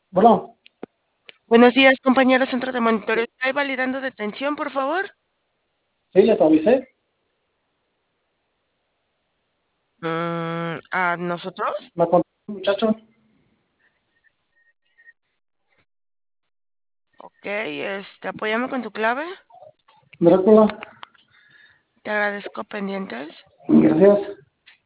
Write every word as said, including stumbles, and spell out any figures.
Bueno, Buenos días, compañero centro de monitoreo. ¿Está validando detención, por favor? sí, les avisé. Mm, ¿a nosotros? Me contó un muchacho, Ok, este, apóyame con tu clave. Drácula. Te agradezco pendientes. Gracias.